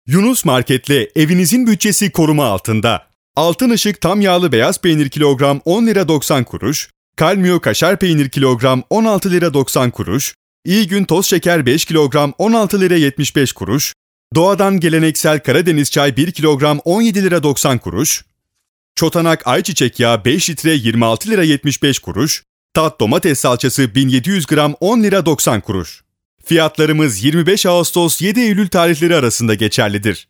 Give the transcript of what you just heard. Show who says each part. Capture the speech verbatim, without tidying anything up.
Speaker 1: Yunus Market'le evinizin bütçesi koruma altında. Altın Işık tam yağlı beyaz peynir kilogram on lira doksan kuruş, Kalmio kaşar peynir kilogram on altı lira doksan kuruş, İyi Gün toz şeker beş kilogram on altı lira yetmiş beş kuruş, Doğadan geleneksel Karadeniz çay bir kilogram on yedi lira doksan kuruş, Çotanak ayçiçek yağı beş litre yirmi altı lira yetmiş beş kuruş, Tat domates salçası bin yedi yüz gram on lira doksan kuruş. Fiyatlarımız yirmi beş Ağustos yedi Eylül tarihleri arasında geçerlidir.